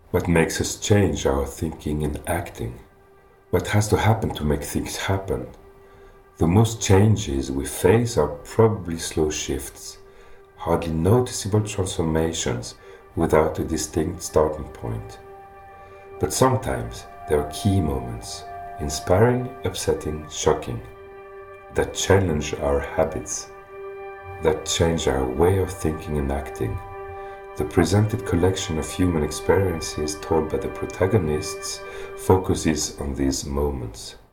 What makes us change our thinking and acting? What has to happen to make things happen? The most changes we face are probably slow shifts, hardly noticeable transformations without a distinct starting point. But sometimes there are key moments, inspiring, upsetting, shocking, that challenge our habits, that change our way of thinking and acting. The presented collection of human experiences told by the protagonists focuses on these moments.